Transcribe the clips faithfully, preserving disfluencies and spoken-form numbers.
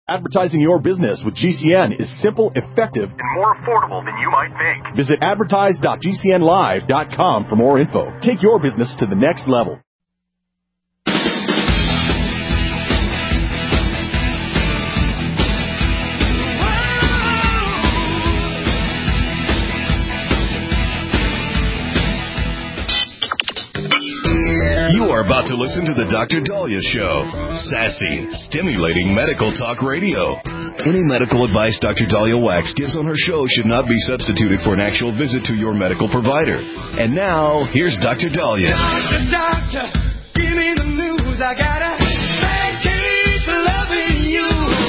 Advertising your business with G C N is simple, effective, and more affordable than you might think. Visit advertise dot g c n live dot com for more info. Take your business to the next level. You are about to listen to the Doctor Dahlia Show. Sassy, stimulating medical talk radio. Any medical advice Doctor Dahlia Wax gives on her show should not be substituted for an actual visit to your medical provider. And now, here's Doctor Dahlia. Doctor, doctor, give me the news. I got a bad case of loving you.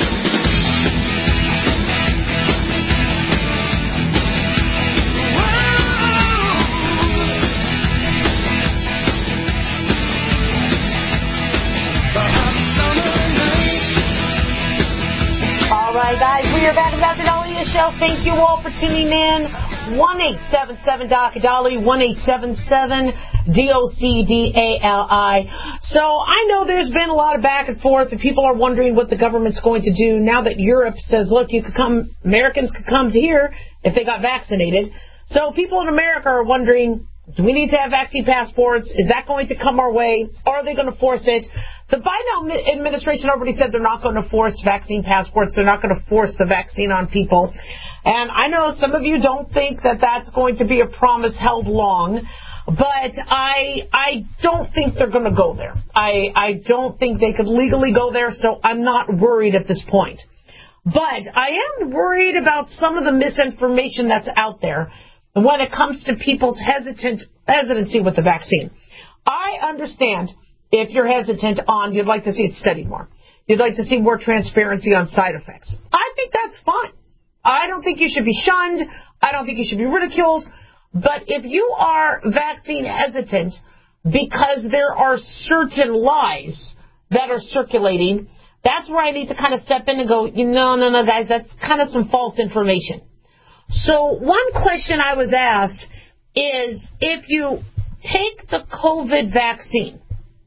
All right, guys, we are back at Doctor Dahlia Show. Thank you all for tuning in. one eight seven seven Doctor Dahlia, one eight seven seven D O C D A L I. So I know there's been a lot of back and forth, and people are wondering what the government's going to do now that Europe says, look, you could come, Americans could come here if they got vaccinated. So people in America are wondering, do we need to have vaccine passports? Is that going to come our way? Or are they going to force it? The Biden administration already said they're not going to force vaccine passports. They're not going to force the vaccine on people. And I know some of you don't think that that's going to be a promise held long, but I I don't think they're going to go there. I, I don't think they could legally go there, so I'm not worried at this point. But I am worried about some of the misinformation that's out there when it comes to people's hesitant hesitancy with the vaccine. I understand if you're hesitant on, you'd like to see it studied more. You'd like to see more transparency on side effects. I think that's fine. I don't think you should be shunned. I don't think you should be ridiculed. But if you are vaccine hesitant because there are certain lies that are circulating, that's where I need to kind of step in and go, no, no, no, guys, that's kind of some false information. So one question I was asked is, if you take the COVID vaccine,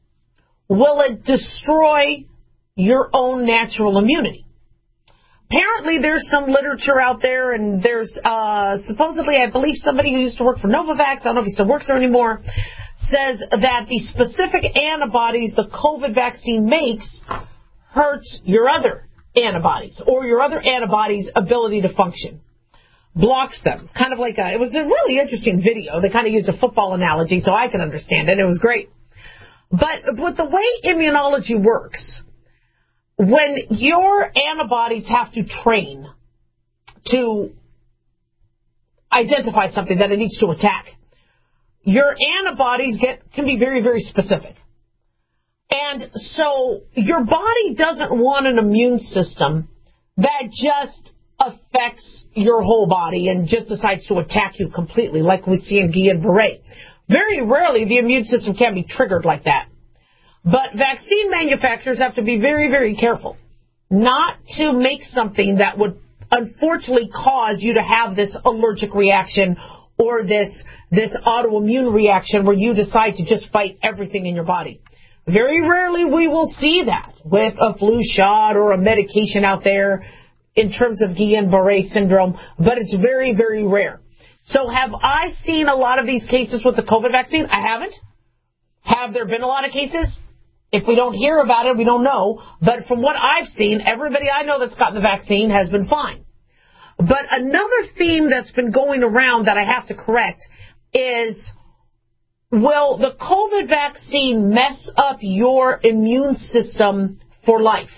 will it destroy your own natural immunity? Apparently, there's some literature out there, and there's uh, supposedly, I believe, somebody who used to work for Novavax, I don't know if he still works there anymore, says that the specific antibodies the COVID vaccine makes hurts your other antibodies, or your other antibodies' ability to function. Blocks them. Kind of like a, it was a really interesting video. They kind of used a football analogy so I can understand it. It was great. But with the way immunology works, when your antibodies have to train to identify something that it needs to attack, your antibodies get can be very, very specific. And so your body doesn't want an immune system that just affects your whole body and just decides to attack you completely, like we see in Guillain-Barré. Very rarely the immune system can be triggered like that. But vaccine manufacturers have to be very, very careful not to make something that would unfortunately cause you to have this allergic reaction or this this autoimmune reaction where you decide to just fight everything in your body. Very rarely we will see that with a flu shot or a medication out there in terms of Guillain-Barré syndrome, but it's very, very rare. So have I seen a lot of these cases with the COVID vaccine? I haven't. Have there been a lot of cases? If we don't hear about it, we don't know. But from what I've seen, everybody I know that's gotten the vaccine has been fine. But another theme that's been going around that I have to correct is, will the COVID vaccine mess up your immune system for life?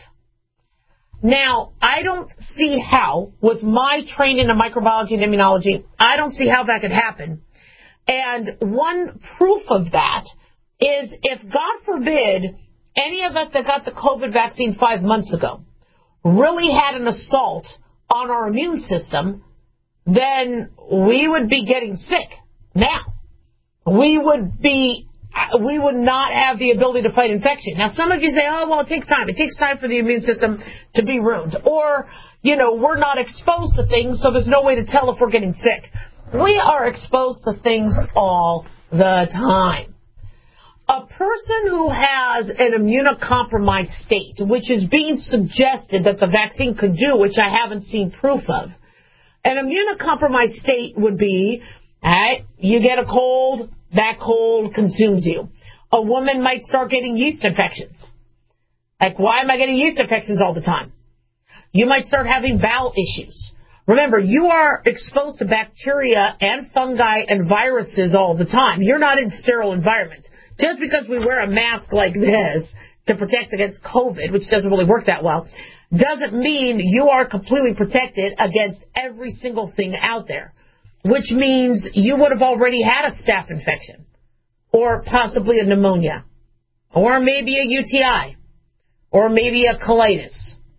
Now, I don't see how, with my training in microbiology and immunology, I don't see how that could happen. And one proof of that is if, God forbid, any of us that got the COVID vaccine five months ago really had an assault on our immune system, then we would be getting sick now. We would be, we would not have the ability to fight infection. Now, some of you say, oh, well, it takes time. It takes time for the immune system to be ruined. Or, you know, we're not exposed to things, so there's no way to tell if we're getting sick. We are exposed to things all the time. a person who has an immunocompromised state, which is being suggested that the vaccine could do, which I haven't seen proof of. An immunocompromised state would be, all right, you get a cold, that cold consumes you. A woman might start getting yeast infections. Like, why am I getting yeast infections all the time? You might start having bowel issues. Remember, you are exposed to bacteria and fungi and viruses all the time. You're not in sterile environments. Just because we wear a mask like this to protect against COVID, which doesn't really work that well, doesn't mean you are completely protected against every single thing out there, which means you would have already had a staph infection or possibly a pneumonia or maybe a U T I or maybe a colitis.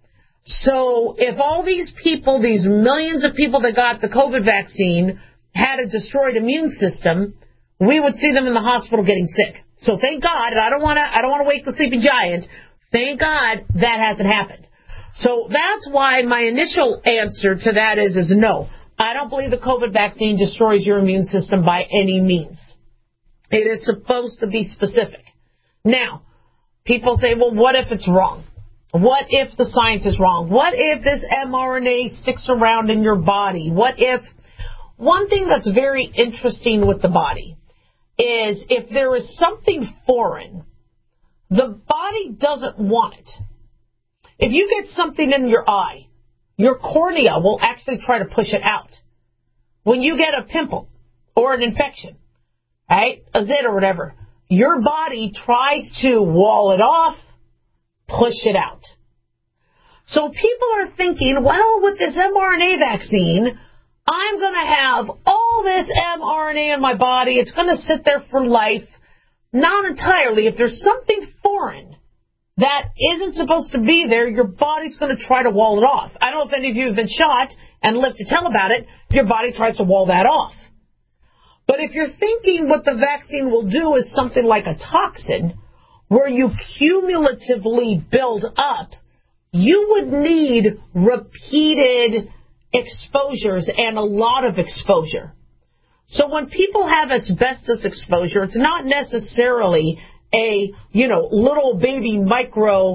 So if all these people, these millions of people that got the COVID vaccine had a destroyed immune system, we would see them in the hospital getting sick. So thank God, and I don't want to I don't want to wake the sleeping giant, thank God that hasn't happened. So that's why my initial answer to that is, is no. I don't believe the COVID vaccine destroys your immune system by any means. It is supposed to be specific. Now, people say, well, what if it's wrong? What if the science is wrong? What if this mRNA sticks around in your body? What if... One thing that's very interesting with the body is if there is something foreign, the body doesn't want it. If you get something in your eye, your cornea will actually try to push it out. When you get a pimple or an infection, right, a zit or whatever, your body tries to wall it off, push it out. So people are thinking, well, with this mRNA vaccine, I'm going to have all this mRNA in my body. It's going to sit there for life. Not entirely. If there's something foreign that isn't supposed to be there, your body's going to try to wall it off. I don't know if any of you have been shot and lived to tell about it. Your body tries to wall that off. But if you're thinking what the vaccine will do is something like a toxin, where you cumulatively build up, you would need repeated exposures and a lot of exposure. So when people have asbestos exposure, it's not necessarily a, you know, little baby micro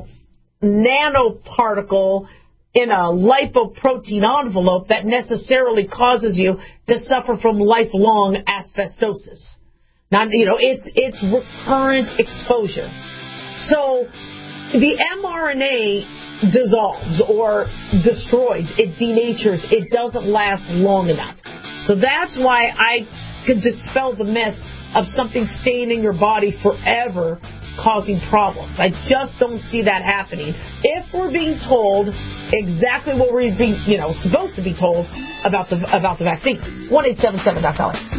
nanoparticle in a lipoprotein envelope that necessarily causes you to suffer from lifelong asbestosis. Not, you know, it's it's recurrent exposure. So the mRNA dissolves or destroys, it denatures, it doesn't last long enough. So that's why I could dispel the myth of something staying in your body forever causing problems. I just don't see that happening if we're being told exactly what we're being, you know, supposed to be told about the about the vaccine. one eight seven seven dot dolly.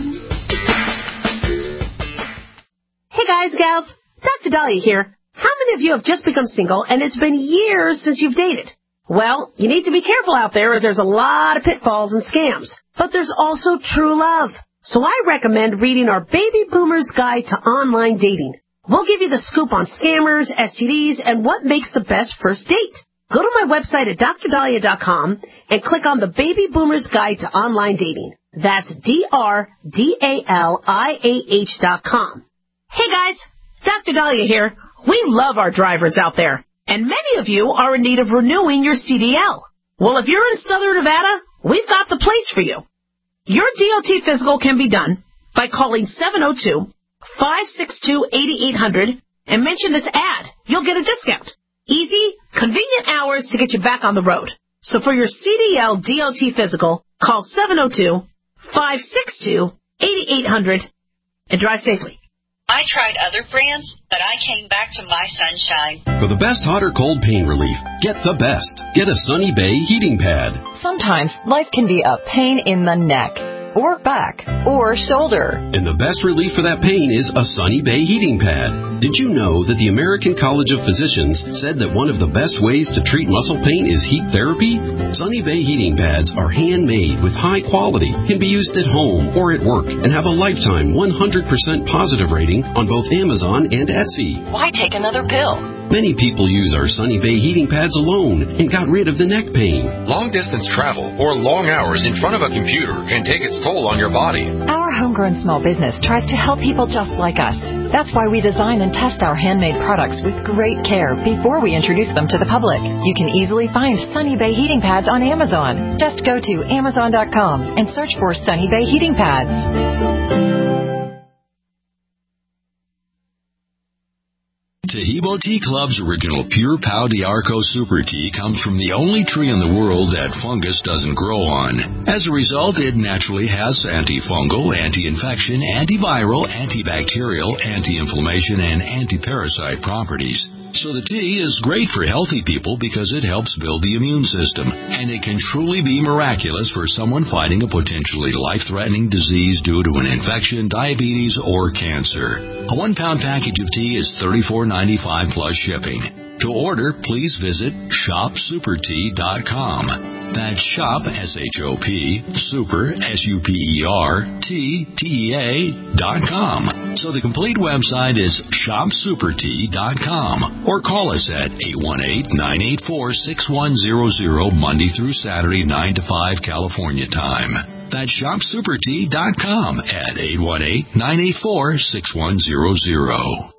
Hey guys, gals, Doctor Dahlia here. How many of you have just become single and it's been years since you've dated? Well, you need to be careful out there as there's a lot of pitfalls and scams. But there's also true love. So I recommend reading our Baby Boomer's Guide to Online Dating. We'll give you the scoop on scammers, S T Ds, and what makes the best first date. Go to my website at dr dahlia dot com and click on the Baby Boomer's Guide to Online Dating. That's D R D A L I A H dot com. Hey guys, Doctor Dahlia here. We love our drivers out there, and many of you are in need of renewing your C D L. Well, if you're in Southern Nevada, we've got the place for you. Your D O T physical can be done by calling seven oh two, five six two, eight eight hundred and mention this ad. You'll get a discount. Easy, convenient hours to get you back on the road. So for your C D L D O T physical, call seven oh two, five six two, eight eight hundred and drive safely. I tried other brands, but I came back to My Sunshine. For the best hot or cold pain relief, get the best. Get a Sunny Bay heating pad. Sometimes life can be a pain in the neck, or back, or shoulder. And the best relief for that pain is a Sunny Bay heating pad. Did you know that the American College of Physicians said that one of the best ways to treat muscle pain is heat therapy? Sunny Bay heating pads are handmade with high quality, can be used at home or at work, and have a lifetime one hundred percent positive rating on both Amazon and Etsy. Why take another pill? Many people use our Sunny Bay heating pads alone and got rid of the neck pain. Long-distance travel or long hours in front of a computer can take its toll on your body. Our homegrown small business tries to help people just like us. That's why we design and test our handmade products with great care before we introduce them to the public. You can easily find Sunny Bay heating pads on Amazon. Just go to amazon dot com and search for Sunny Bay heating pads. Tahibo Tea Club's original Pure Pau D'Arco Super Tea comes from the only tree in the world that fungus doesn't grow on. As a result, it naturally has antifungal, anti-infection, antiviral, antibacterial, anti-inflammation, and anti-parasite properties. So the tea is great for healthy people because it helps build the immune system, and it can truly be miraculous for someone fighting a potentially life-threatening disease due to an infection, diabetes, or cancer. A one-pound package of tea is thirty-four ninety-five plus shipping. To order, please visit shop super tea dot com. That's shop, S H O P, super, S U P E R, T, T E A, dot com. So the complete website is shop super tea dot com. Or call us at eight one eight, nine eight four, six one zero zero, Monday through Saturday, nine to five, California time. That's shop super tea dot com at eight one eight, nine eight four, six one zero zero.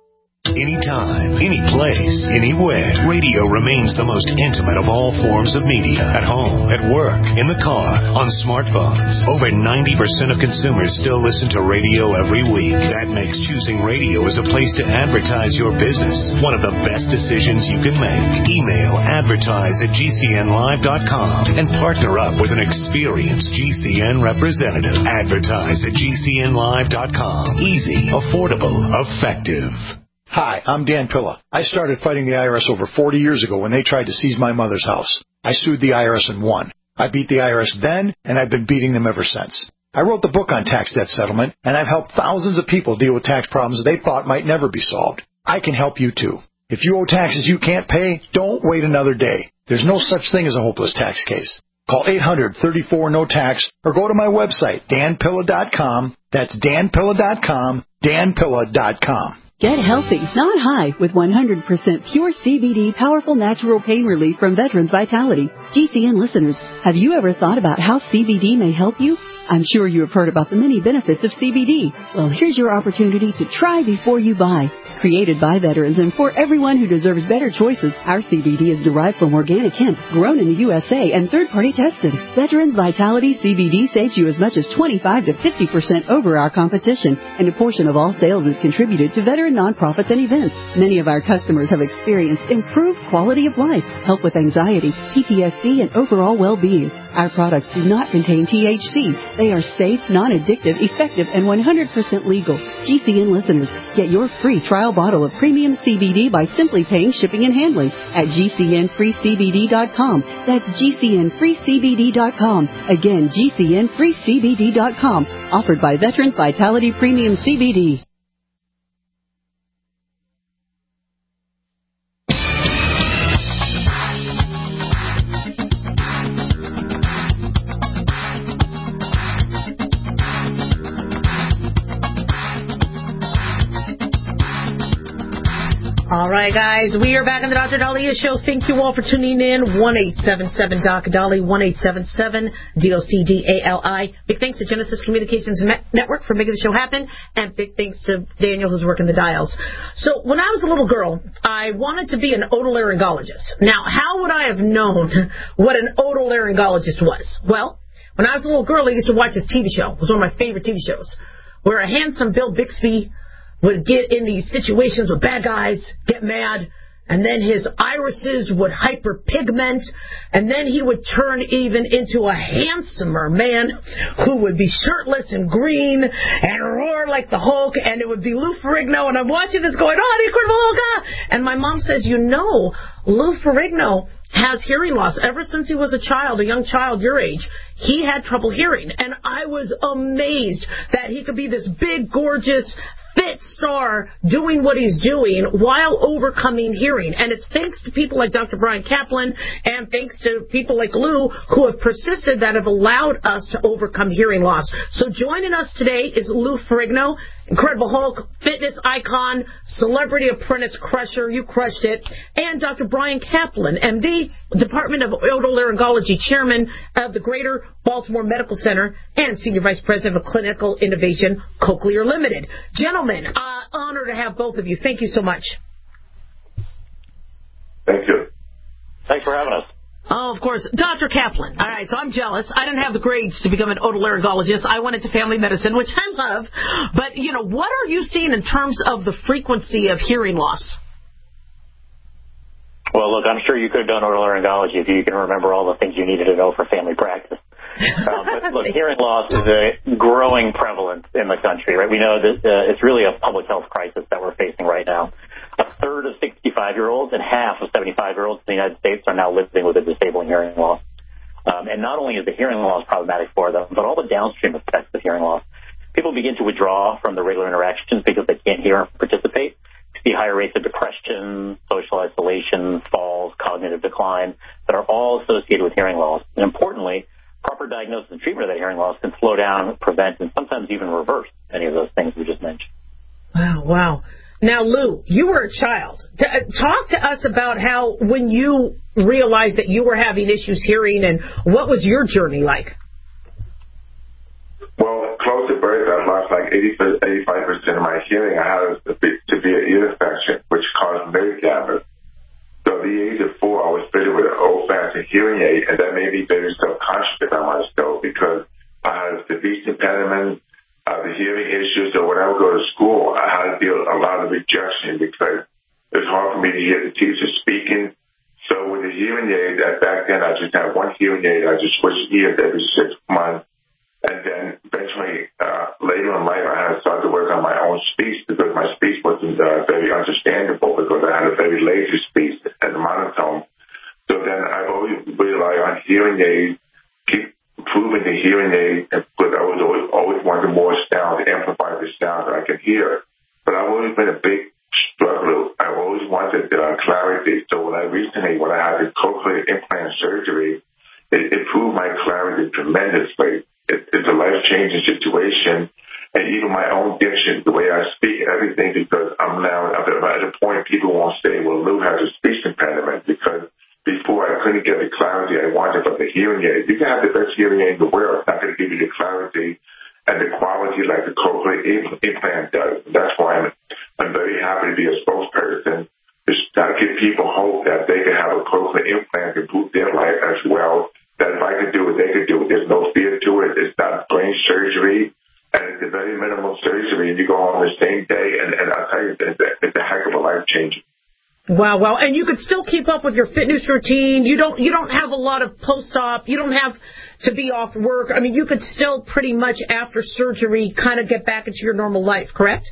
Anytime, any place, anywhere, radio remains the most intimate of all forms of media. At home, at work, in the car, on smartphones. Over ninety percent of consumers still listen to radio every week. That makes choosing radio as a place to advertise your business one of the best decisions you can make. Email advertise at G C N live dot com and partner up with an experienced G C N representative. Advertise at G C N live dot com. Easy, affordable, effective. Hi, I'm Dan Pilla. I started fighting the I R S over forty years ago when they tried to seize my mother's house. I sued the I R S and won. I beat the I R S then, and I've been beating them ever since. I wrote the book on tax debt settlement, and I've helped thousands of people deal with tax problems they thought might never be solved. I can help you too. If you owe taxes you can't pay, don't wait another day. There's no such thing as a hopeless tax case. Call eight hundred, thirty-four, no tax or go to my website, dan pilla dot com. That's dan pilla dot com, dan pilla dot com. Get healthy, not high, with one hundred percent pure C B D powerful natural pain relief from Veterans Vitality. G C N listeners, have you ever thought about how C B D may help you? I'm sure you have heard about the many benefits of C B D. Well, here's your opportunity to try before you buy. Created by veterans and for everyone who deserves better choices, our C B D is derived from organic hemp, grown in the U S A and third-party tested. Veterans Vitality C B D saves you as much as twenty-five to fifty percent over our competition, and a portion of all sales is contributed to veteran nonprofits and events. Many of our customers have experienced improved quality of life, help with anxiety, P T S D, and overall well-being. Our products do not contain T H C. They are safe, non-addictive, effective, and one hundred percent legal. G C N listeners, get your free trial bottle of premium C B D by simply paying shipping and handling at G C N free C B D dot com. That's G C N free C B D dot com. Again, G C N free C B D dot com. Offered by Veterans Vitality Premium C B D. All right, guys, we are back on the Doctor Daliah Show. Thank you all for tuning in. one eight seven seven D O C Dali, one eight seven seven D O C D A L I. Big thanks to Genesis Communications Network for making the show happen, and big thanks to Daniel, who's working the dials. So when I was a little girl, I wanted to be an otolaryngologist. Now, how would I have known what an otolaryngologist was? Well, when I was a little girl, I used to watch this T V show. It was one of my favorite T V shows, where a handsome Bill Bixby would get in these situations with bad guys, get mad, and then his irises would hyperpigment, and then he would turn even into a handsomer man who would be shirtless and green and roar like the Hulk, and it would be Lou Ferrigno, and I'm watching this going, oh, the Incredible Hulk, ah! And my mom says, you know, Lou Ferrigno has hearing loss. Ever since he was a child, a young child your age, he had trouble hearing. And I was amazed that he could be this big, gorgeous, fit star doing what he's doing while overcoming hearing. And it's thanks to people like Doctor Brian Kaplan and thanks to people like Lou who have persisted that have allowed us to overcome hearing loss. So joining us today is Lou Ferrigno, Incredible Hulk, fitness icon, celebrity apprentice crusher, you crushed it, and Doctor Brian Kaplan, M D, Department of Otolaryngology Chairman of the Greater Baltimore Medical Center and Senior Vice President of Clinical Innovation, Cochlear Limited. Gentlemen, Gentlemen, uh, honor to have both of you. Thank you so much. Thank you. Thanks for having us. Oh, of course. Doctor Kaplan. All right, so I'm jealous. I didn't have the grades to become an otolaryngologist. I went into family medicine, which I love. But, you know, what are you seeing in terms of the frequency of hearing loss? Well, look, I'm sure you could have done otolaryngology if you can remember all the things you needed to know for family practice. um, but look, hearing loss is a growing prevalence in the country, right? We know that uh, it's really a public health crisis that we're facing right now. A third of sixty-five-year-olds and half of seventy-five-year-olds in the United States are now living with a disabling hearing loss. Um, and not only is the hearing loss problematic for them, but all the downstream effects of hearing loss. People begin to withdraw from the regular interactions because they can't hear and participate. You see higher rates of depression, social isolation, falls, cognitive decline that are all associated with hearing loss. And importantly, proper diagnosis and treatment of that hearing loss can slow down, prevent, and sometimes even reverse any of those things we just mentioned. Wow, wow. Now, Lou, you were a child. Talk to us about how, when you realized that you were having issues hearing, and what was your journey like? Well, close to birth, I lost like eighty, eighty-five percent of my hearing. I had a severe ear infection, which caused nerve damage. So at the age of four, I was fitted with an old-fashioned hearing aid, and that made me very self-conscious about myself because I had a speech impediment, uh, the hearing issues. So when I would go to school, I had to deal with a lot of rejection because it was hard for me to hear the teacher speaking. So with the hearing aid, that back then I just had one hearing aid. I just switched ears every six months. And then eventually, uh, later in life, I had to start to work on my own speech because my speech wasn't uh, very understandable because I had a very lazy speech and a monotone. So then I've always relied on hearing aids, keep improving the hearing aid, because I was always, always wanted more sound to amplify the sound that I could hear. But I've always been a big struggler. I've always wanted uh, clarity. So when I recently, when I had the cochlear implant surgery, it improved my clarity tremendously. It, it's a life-changing situation, and even my own diction, the way I speak, everything, because I'm now at a point people won't say, well, Lou has a speech impediment, because before I couldn't get the clarity I wanted from the hearing aid. You can have the best hearing aid in the world. It's not going to give you the clarity and the quality like the cochlear implant does. That's why I'm, I'm very happy to be a spokesperson, just to give people hope that they can have a cochlear implant to improve their life as well. That if I could do it, they could do it. There's no fear to it. It's not brain surgery, and it's a very minimal surgery, and you go on the same day, and, and I'll tell you, it's a, it's a heck of a life-changing. Wow, wow. And you could still keep up with your fitness routine. You don't you don't have a lot of post-op. You don't have to be off work. I mean, you could still pretty much, after surgery, kind of get back into your normal life, correct?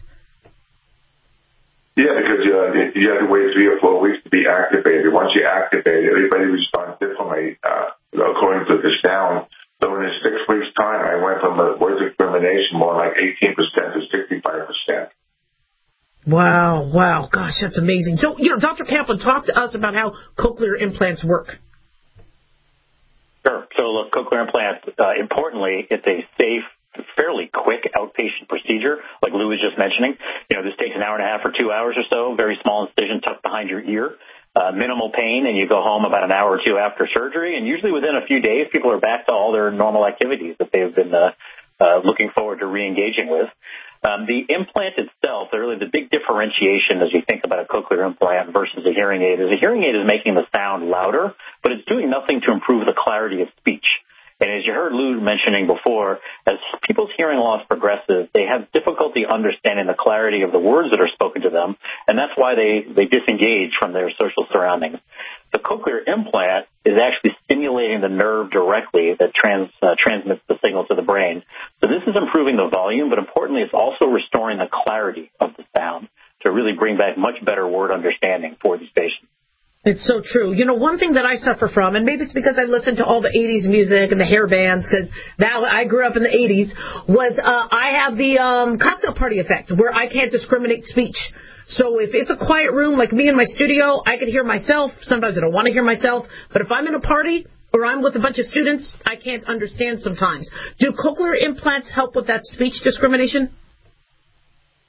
Yeah, because uh, you have to wait three or four weeks to be activated. Once you're activated, everybody responds differently uh, according to the sound. So in a six weeks' time, I went from a word discrimination more like eighteen percent to sixty-five percent. Wow, wow. Gosh, that's amazing. So, you know, Doctor Kaplan, talk to us about how cochlear implants work. Sure. So, look, cochlear implants, uh, importantly, it's a safe, fairly quick outpatient procedure, like Lou was just mentioning. You know, this takes an hour and a half or two hours or so, very small incision tucked behind your ear, uh, minimal pain, and you go home about an hour or two after surgery. And usually within a few days, people are back to all their normal activities that they've been uh, uh, looking forward to re-engaging with. Um, the implant itself, really the big differentiation as you think about a cochlear implant versus a hearing aid, is a hearing aid is making the sound louder, but it's doing nothing to improve the clarity of speech. And as you heard Lou mentioning before, as people's hearing loss progresses, they have difficulty understanding the clarity of the words that are spoken to them, and that's why they, they disengage from their social surroundings. The cochlear implant is actually stimulating the nerve directly that trans, uh, transmits the signal to the brain. So this is improving the volume, but importantly, it's also restoring the clarity of the sound to really bring back much better word understanding for these patients. It's so true. You know, one thing that I suffer from, and maybe it's because I listened to all the eighties music and the hair bands, because that I grew up in the eighties, was uh, I have the um, cocktail party effect, where I can't discriminate speech. So if it's a quiet room, like me in my studio, I can hear myself. Sometimes I don't want to hear myself. But if I'm in a party or I'm with a bunch of students, I can't understand sometimes. Do cochlear implants help with that speech discrimination?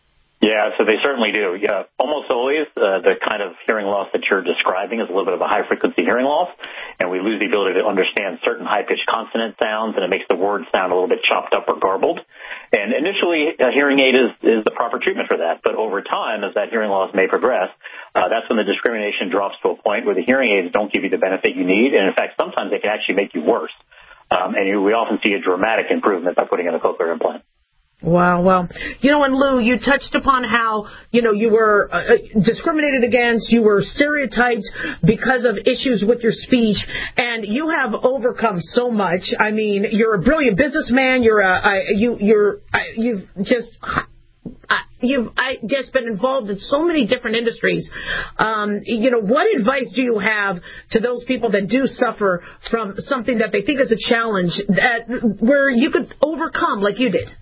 Yeah, so they certainly do. Yeah, almost always uh, the kind of hearing loss that you're describing is a little bit of a high-frequency hearing loss, and we lose the ability to understand certain high-pitched consonant sounds, and it makes the words sound a little bit chopped up or garbled. And initially, a hearing aid is, is the proper treatment for that, but over time, as that hearing loss may progress, uh, that's when the discrimination drops to a point where the hearing aids don't give you the benefit you need, and in fact, sometimes they can actually make you worse. Um, and you, we often see a dramatic improvement by putting in a cochlear implant. Wow, well, you know, and Lou, you touched upon how, you know, you were uh, discriminated against, you were stereotyped because of issues with your speech, and you have overcome so much. I mean, you're a brilliant businessman. You're a, uh, you, you're, uh, you've just, uh, you've, I guess, been involved in so many different industries. Um, you know, what advice do you have to those people that do suffer from something that they think is a challenge that where you could overcome like you did?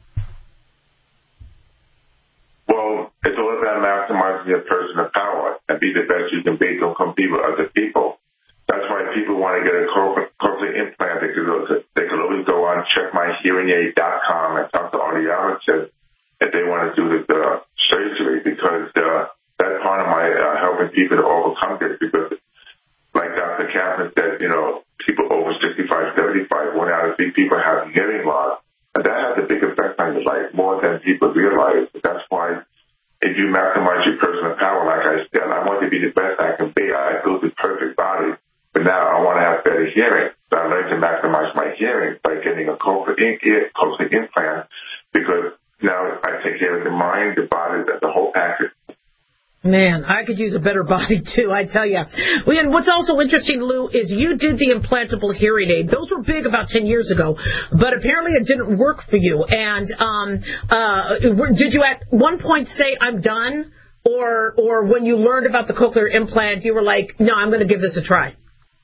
Well, it's all about maximizing your personal power and be the best you can be. Don't compete with other people. That's why people want to get a cochlear implant. They could, go to, they could always go on check my hearing aid dot com and talk to audiologists if they want to do the, the surgery, because uh, that's part of my uh, helping people to overcome this. Because, like Doctor Kaplan said, you know, people over sixty-five, seventy-five, one out of three people have hearing loss. And that has a big effect on your life, more than people realize. That's why if you maximize your personal power, like I said, I want to be the best I can be. I built a perfect body, but now I want to have better hearing. So I learned to maximize my hearing by getting a cochlear implant, because now I take care of the mind, the body, the whole package. Man, I could use a better body, too, I tell you. And what's also interesting, Lou, is you did the implantable hearing aid. Those were big about ten years ago, but apparently it didn't work for you. And um, uh, did you at one point say, I'm done? Or or when you learned about the cochlear implant, you were like, no, I'm going to give this a try?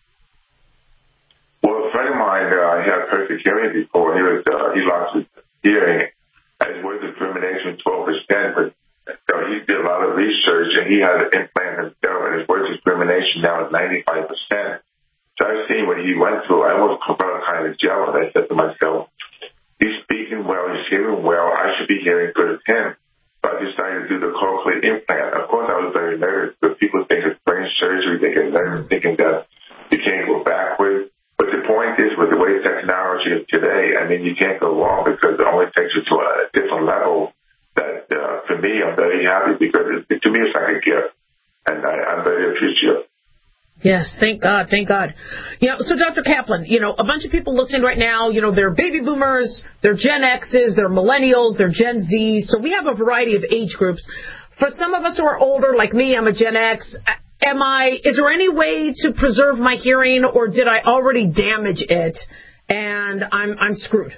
Well, a friend of mine, uh, he had perfect hearing before. He, was, uh, he lost his hearing. His word discrimination twelve percent, but so he did a lot of research, and he had an implant himself, and his voice discrimination now is ninety-five percent. So I've seen what he went through. I almost felt kind of jealous. I said to myself, he's speaking well, he's hearing well, I should be hearing good as him. So I decided to do the cochlear implant. Of course, I was very nervous, but people think it's brain surgery. They get nervous thinking that you can't go backwards. But the point is, with the way technology is today, I mean, you can't go wrong, because it only takes you to a different level. That uh, for me, I'm very happy, because it, to me it's like a gift, and I, I'm very appreciative. Yes, thank God, thank God. You know, so Doctor Kaplan, you know, a bunch of people listening right now, you know, they're baby boomers, they're Gen X's, they're millennials, they're Gen Z, so we have a variety of age groups. For some of us who are older, like me, I'm a Gen X, am I, is there any way to preserve my hearing, or did I already damage it, and I'm I'm screwed?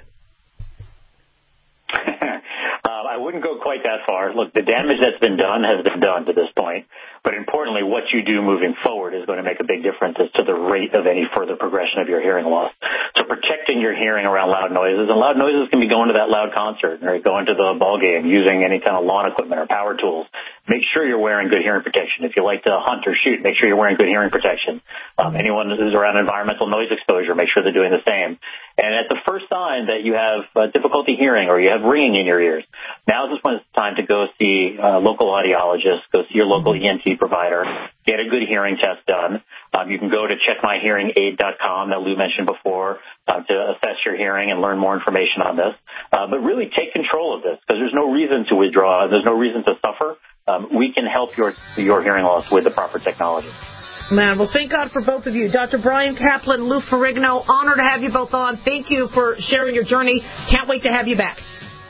Um, I wouldn't go quite that far. Look, the damage that's been done has been done to this point. But importantly, what you do moving forward is going to make a big difference as to the rate of any further progression of your hearing loss. So protecting your hearing around loud noises, and loud noises can be going to that loud concert or going to the ball game, using any kind of lawn equipment or power tools. Make sure you're wearing good hearing protection. If you like to hunt or shoot, make sure you're wearing good hearing protection. Um, anyone who's around environmental noise exposure, make sure they're doing the same. And at the first sign that you have uh, difficulty hearing or you have ringing in your ears, now is when it's time to go see a local audiologist, go see your local E N T provider, get a good hearing test done. Um, you can go to check my hearing aid dot com that Lou mentioned before uh, to assess your hearing and learn more information on this. Uh, but really take control of this, because there's no reason to withdraw. There's no reason to suffer. Um, we can help your your hearing loss with the proper technology. Man, well, thank God for both of you. Doctor Brian Kaplan, Lou Ferrigno, honor to have you both on. Thank you for sharing your journey. Can't wait to have you back.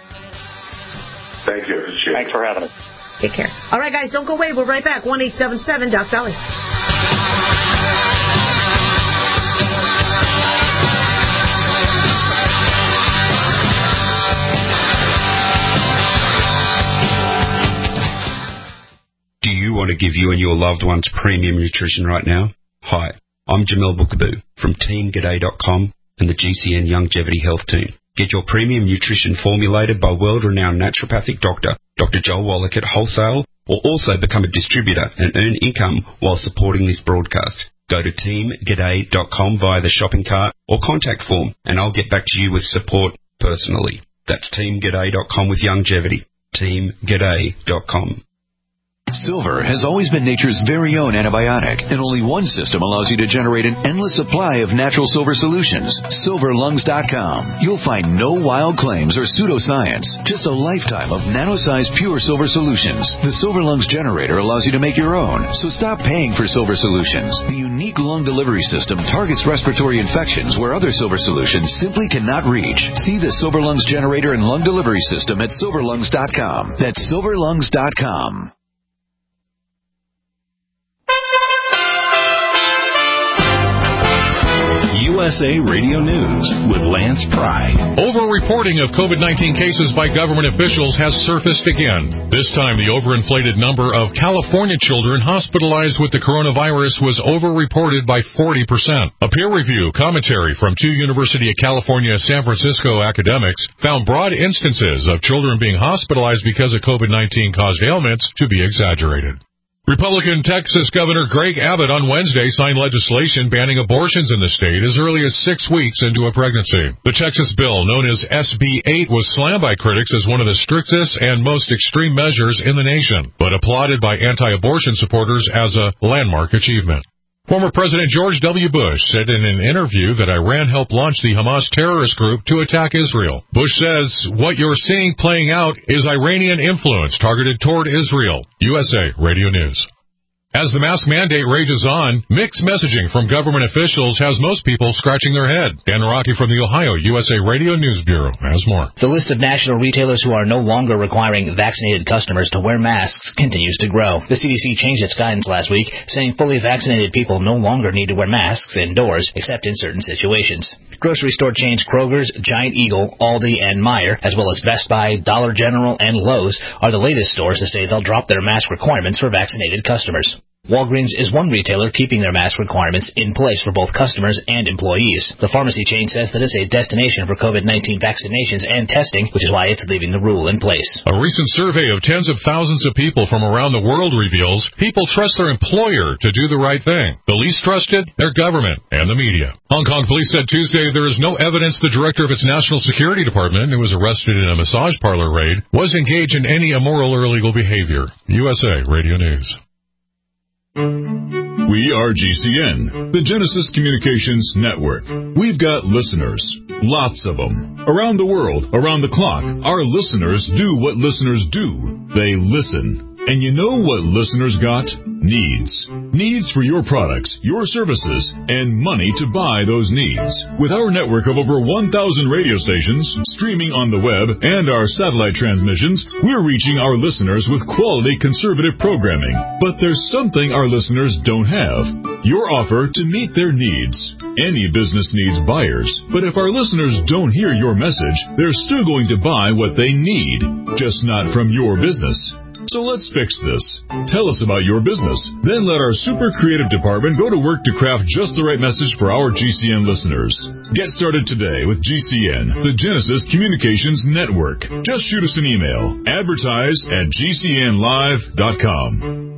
Thank you. Thanks for having us. Take care. All right, guys, don't go away. We're right back. one eight seven seven Doc Dolly. Do you want to give you and your loved ones premium nutrition right now? Hi, I'm Jamel Bookaboo from Team G'day dot com and the G C N Longevity Health Team. Get your premium nutrition formulated by world-renowned naturopathic doctor, Doctor Joel Wallach at wholesale, or also become a distributor and earn income while supporting this broadcast. Go to Team G'day dot com via the shopping cart or contact form, and I'll get back to you with support personally. That's Team G'day dot com with longevity. team g'day dot com. Silver has always been nature's very own antibiotic, and only one system allows you to generate an endless supply of natural silver solutions. silver lungs dot com. You'll find no wild claims or pseudoscience, just a lifetime of nano-sized pure silver solutions. The Silver Lungs generator allows you to make your own, so stop paying for silver solutions. The unique lung delivery system targets respiratory infections where other silver solutions simply cannot reach. See the Silver Lungs generator and lung delivery system at silver lungs dot com. That's silver lungs dot com. U S A Radio News with Lance Pry. Over-reporting of COVID nineteen cases by government officials has surfaced again. This time, the overinflated number of California children hospitalized with the coronavirus was over-reported by forty percent. A peer review commentary from two University of California San Francisco academics found broad instances of children being hospitalized because of COVID nineteen caused ailments to be exaggerated. Republican Texas Governor Greg Abbott on Wednesday signed legislation banning abortions in the state as early as six weeks into a pregnancy. The Texas bill, known as S B eight, was slammed by critics as one of the strictest and most extreme measures in the nation, but applauded by anti-abortion supporters as a landmark achievement. Former President George W. Bush said in an interview that Iran helped launch the Hamas terrorist group to attack Israel. Bush says, "What you're seeing playing out is Iranian influence targeted toward Israel." U S A Radio News. As the mask mandate rages on, mixed messaging from government officials has most people scratching their head. Dan Rocky from the Ohio U S A Radio News Bureau has more. The list of national retailers who are no longer requiring vaccinated customers to wear masks continues to grow. The C D C changed its guidance last week, saying fully vaccinated people no longer need to wear masks indoors, except in certain situations. Grocery store chains Kroger's, Giant Eagle, Aldi, and Meijer, as well as Best Buy, Dollar General, and Lowe's, are the latest stores to say they'll drop their mask requirements for vaccinated customers. Walgreens is one retailer keeping their mask requirements in place for both customers and employees. The pharmacy chain says that it's a destination for COVID nineteen vaccinations and testing, which is why it's leaving the rule in place. A recent survey of tens of thousands of people from around the world reveals people trust their employer to do the right thing. The least trusted, their government and the media. Hong Kong police said Tuesday there is no evidence the director of its national security department, who was arrested in a massage parlor raid, was engaged in any immoral or illegal behavior. U S A Radio News. We are G C N, the Genesis Communications Network. We've got listeners, lots of them. Around the world, around the clock, our listeners do what listeners do. They listen. And you know what listeners got? Needs. Needs for your products, your services, and money to buy those needs. With our network of over one thousand radio stations, streaming on the web, and our satellite transmissions, we're reaching our listeners with quality conservative programming. But there's something our listeners don't have. Your offer to meet their needs. Any business needs buyers, but if our listeners don't hear your message, they're still going to buy what they need, just not from your business. So let's fix this. Tell us about your business. Then let our super creative department go to work to craft just the right message for our G C N listeners. Get started today with G C N, the Genesis Communications Network. Just shoot us an email. Advertise at G C N live dot com.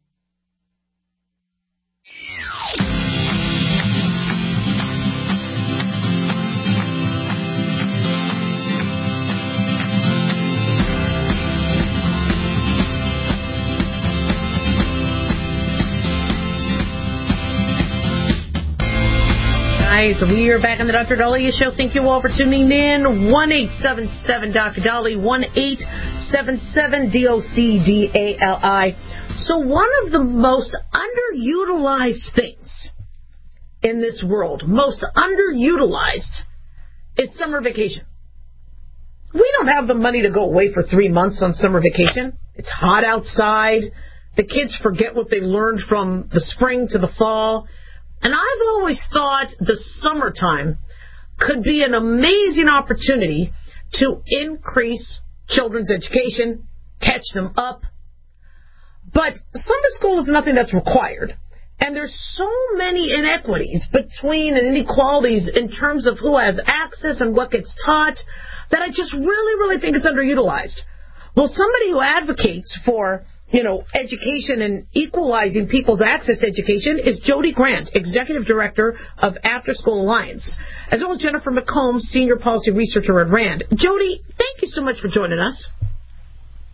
Guys, we are back on the Doctor Dahlia Show. Thank you all for tuning in. one eight seven seven Doctor Dolly, one eight seven seven D O C D A L I. So one of the most underutilized things in this world, most underutilized, is summer vacation. We don't have the money to go away for three months on summer vacation. It's hot outside. The kids forget what they learned from the spring to the fall. And I've always thought the summertime could be an amazing opportunity to increase children's education, catch them up. But summer school is nothing that's required. And there's so many inequities between and inequalities in terms of who has access and what gets taught that I just really, really think it's underutilized. Well, somebody who advocates for, you know, education and equalizing people's access to education is Jody Grant, Executive Director of After School Alliance, as well as Jennifer McCombs, Senior Policy Researcher at RAND. Jody, thank you so much for joining us.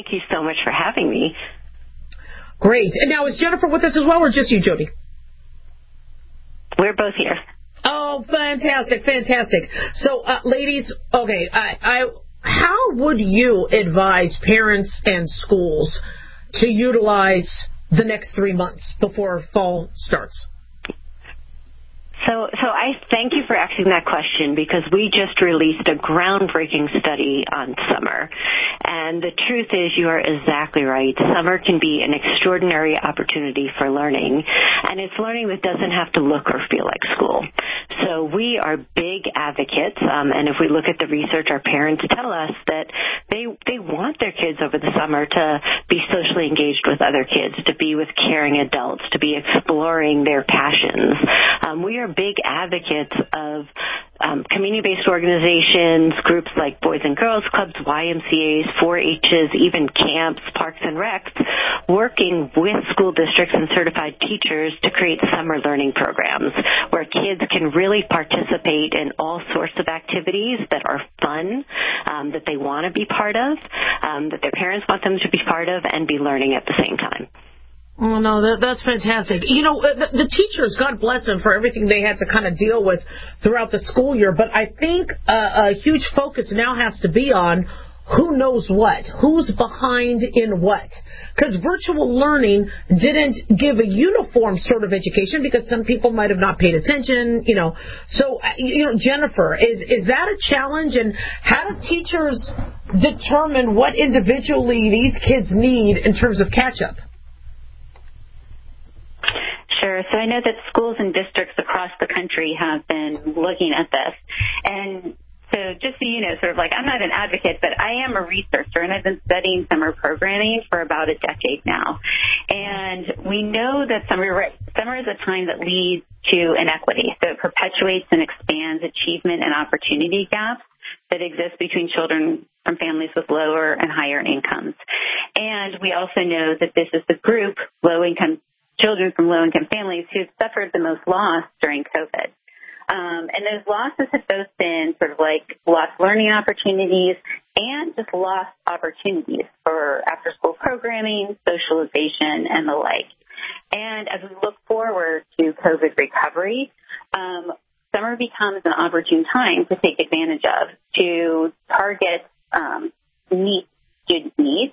Thank you so much for having me. Great. And now, is Jennifer with us as well, or just you, Jody? We're both here. Oh, fantastic, fantastic. So, uh, ladies, okay, I, I, how would you advise parents and schools to utilize the next three months before fall starts? So, so I thank you for asking that question, because we just released a groundbreaking study on summer. And the truth is, you are exactly right. Summer can be an extraordinary opportunity for learning. And it's learning that doesn't have to look or feel like school. So we are big advocates. Um, and if we look at the research, our parents tell us that they, they want their kids over the summer to be socially engaged with other kids, to be with caring adults, to be exploring their passions. Um, we are big advocates of um, community-based organizations, groups like Boys and Girls Clubs, Y M C As, four H's, even camps, parks and recs, working with school districts and certified teachers to create summer learning programs where kids can really participate in all sorts of activities that are fun, um, that they want to be part of, um, that their parents want them to be part of, and be learning at the same time. Oh, no, that, that's fantastic. You know, the, the teachers, God bless them for everything they had to kind of deal with throughout the school year. But I think uh, a huge focus now has to be on who knows what, who's behind in what. Because virtual learning didn't give a uniform sort of education, because some people might have not paid attention, you know. So, you know, Jennifer, is, is that a challenge? And how do teachers determine what individually these kids need in terms of catch-up? Sure. So I know that schools and districts across the country have been looking at this. And so just so you know, sort of like, I'm not an advocate, but I am a researcher, and I've been studying summer programming for about a decade now. And we know that summer, summer is a time that leads to inequity. So it perpetuates and expands achievement and opportunity gaps that exist between children from families with lower and higher incomes. And we also know that this is the group, low-income children from low-income families, who've suffered the most loss during COVID. Um, and those losses have both been sort of like lost learning opportunities and just lost opportunities for after-school programming, socialization, and the like. And as we look forward to COVID recovery, um, summer becomes an opportune time to take advantage of, to target um, meet student needs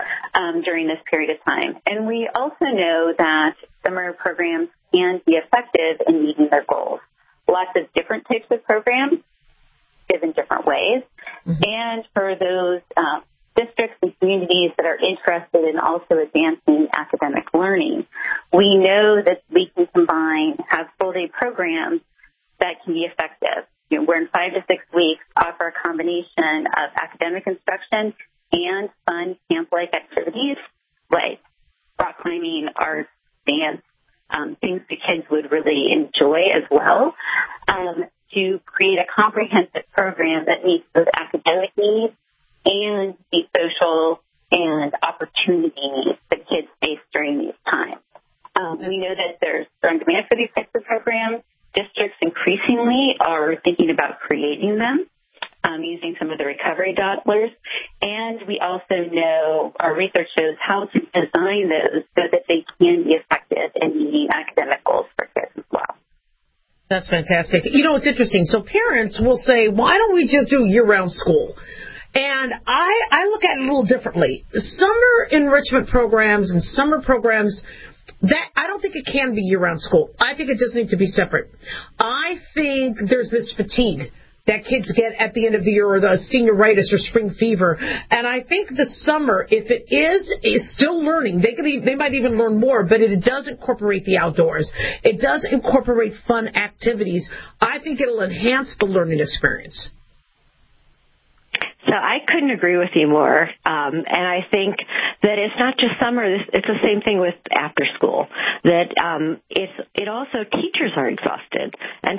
Um, during this period of time. And we also know that summer programs can be effective in meeting their goals. Lots of different types of programs given different ways. Mm-hmm. And for those um, districts and communities that are interested in also advancing academic learning, we know that we can combine, have full-day programs that can be effective. You know, where in five to six weeks offer a combination of academic instruction and fun camp-like activities like rock climbing, art, dance, um, things the kids would really enjoy as well, um, to create a comprehensive program that meets both academic needs and the social and opportunity needs that kids face during these times. Um, we know that there's strong demand for these types of programs. Districts increasingly are thinking about creating them. Um, using some of the recovery dollars. And we also know, our research shows how to design those so that they can be effective in meeting academic goals for kids as well. That's fantastic. You know, it's interesting. So parents will say, why don't we just do year-round school? And I, I look at it a little differently. Summer enrichment programs and summer programs, that I don't think it can be year-round school. I think it does need to be separate. I think there's this fatigue that kids get at the end of the year, or the senioritis or spring fever. And I think the summer, if it is, is still learning, they could, they might even learn more, but it does incorporate the outdoors. It does incorporate fun activities. I think it'll enhance the learning experience. So I couldn't agree with you more. Um, and I think that it's not just summer. It's the same thing with after school. That um, it's it also teachers are exhausted, and for the teachers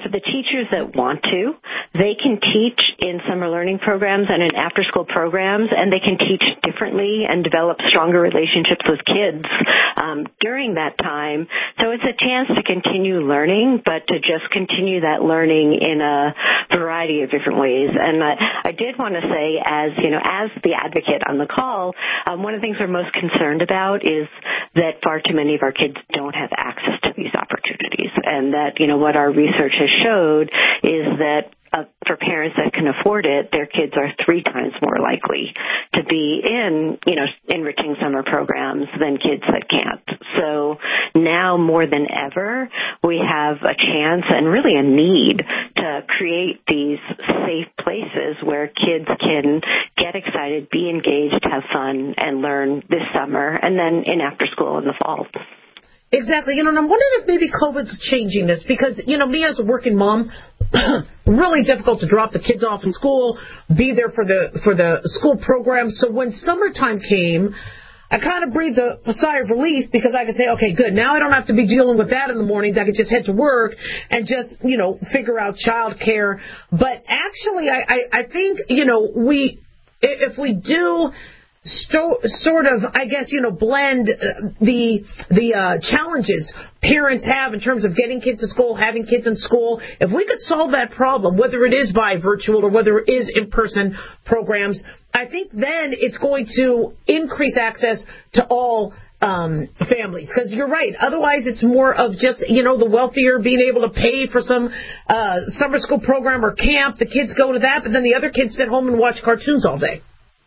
teachers that want to, they can teach in summer learning programs and in after-school programs, and they can teach differently and develop stronger relationships with kids um, during that time. So it's a chance to continue learning, but to just continue that learning in a variety of different ways. And I, I did want to say, as you know, as the advocate on the call, um, one of the things we're most concerned about is that far too many of our kids don't have access to these opportunities, and that, you know, what our research has showed is that Uh, for parents that can afford it, their kids are three times more likely to be in, you know, enriching summer programs than kids that can't. So now more than ever, we have a chance and really a need to create these safe places where kids can get excited, be engaged, have fun, and learn this summer and then in after school in the fall. Exactly. You know, and I'm wondering if maybe COVID's changing this because, you know, me as a working mom, really difficult to drop the kids off in school, be there for the for the school program. So when summertime came, I kind of breathed a, a sigh of relief because I could say, okay, good. Now I don't have to be dealing with that in the mornings. I could just head to work and just, you know, figure out childcare. But actually, I, I, I think, you know, we if we do Sto- sort of, I guess, you know, blend uh, the the uh, challenges parents have in terms of getting kids to school, having kids in school. If we could solve that problem, whether it is by virtual or whether it is in-person programs, I think then it's going to increase access to all um, families. Because you're right. Otherwise, it's more of just, you know, the wealthier being able to pay for some uh, summer school program or camp. The kids go to that, but then the other kids sit home and watch cartoons all day.